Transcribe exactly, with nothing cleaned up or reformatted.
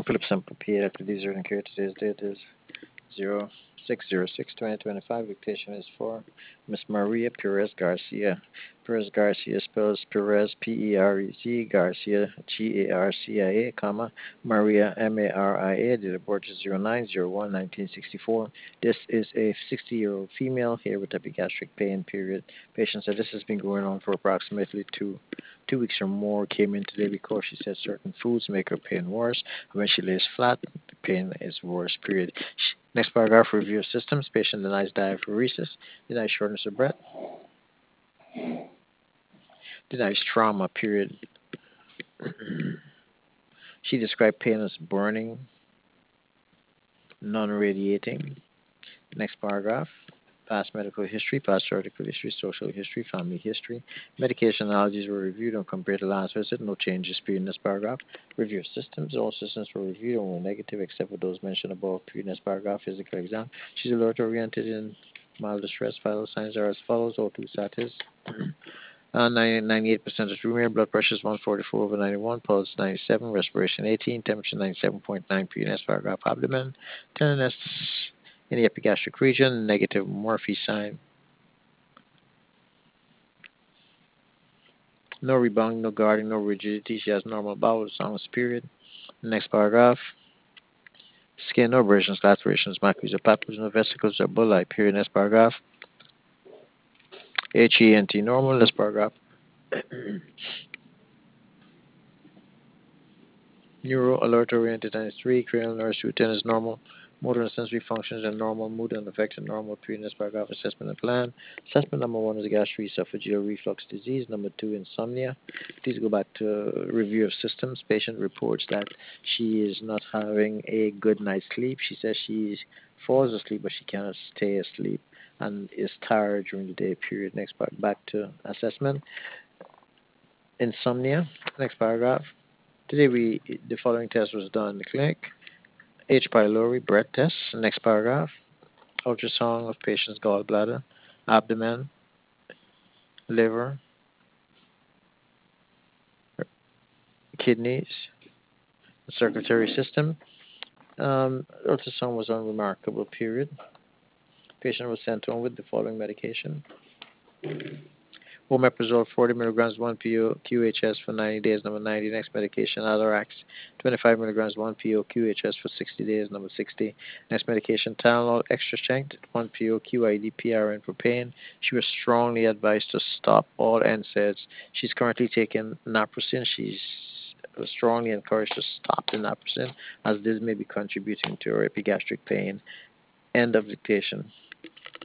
Philip Sample P. After these are incurred, today's date is zero six zero six twenty twenty five. Dictation is for Miss Maria Perez Garcia. Perez Garcia spells Perez P E R E Z Garcia G A R C I A, comma Maria M A R I A. Date of birth is zero nine zero one nineteen sixty four. This is a sixty year old female here with epigastric pain. Period. Patient said this has been going on for approximately two two weeks or more. Came in today because she said certain foods make her pain worse. When she lays flat, the pain is worse. Period. Next paragraph, review of systems. Patient denies diaphoresis, denies shortness of breath, denies trauma, period. She described pain as burning, non-radiating. Next paragraph, past medical history, past surgical history, social history, family history. Medication allergies were reviewed and compared to last visit. No changes, period. Next paragraph, review of systems. All systems were reviewed and were negative except for those mentioned above. Period. Next paragraph, physical exam. She's alert-oriented in mild distress. Vital signs are as follows. O two status. Uh, ninety-eight percent is room air. Blood pressure is one forty-four over ninety-one. Pulse ninety-seven. Respiration eighteen. Temperature ninety-seven point nine. P N S paragraph abdomen. Tenderness in the epigastric region. Negative Murphy sign. No rebounding, no guarding, no rigidity. She has normal bowel sounds, period. Next paragraph. Skin, no abrasions, lacerations, macules, or papules, no vesicles or bullae, period. Next paragraph. H E N T normal. Next paragraph. Neuro alert oriented ninety-three. Cranial nerves root ten is normal. Motor and sensory functions are normal. Mood and affects are normal. Previous paragraph assessment and plan. Assessment number one is gastroesophageal reflux disease. Number two, insomnia. Please go back to review of systems. Patient reports that she is not having a good night's sleep. She says she falls asleep, but she cannot stay asleep and is tired during the day. Period. Next part. Back to assessment. Insomnia. Next paragraph. Today, we the following test was done in the clinic. H. pylori breath test. Next paragraph. Ultrasound of patient's gallbladder, abdomen, liver, kidneys, circulatory system. Um, ultrasound was unremarkable. Period. Patient was sent home with the following medication: Omeprazole forty milligrams one P O Q H S for ninety days. Number ninety. Next medication, Atarax twenty-five milligrams one P O Q H S for sixty days. Number sixty. Next medication, Tylenol extra strength one P O Q I D P R N for pain. She was strongly advised to stop all N SAIDs. She's currently taking naproxen. She's strongly encouraged to stop the naproxen as this may be contributing to her epigastric pain. End of dictation.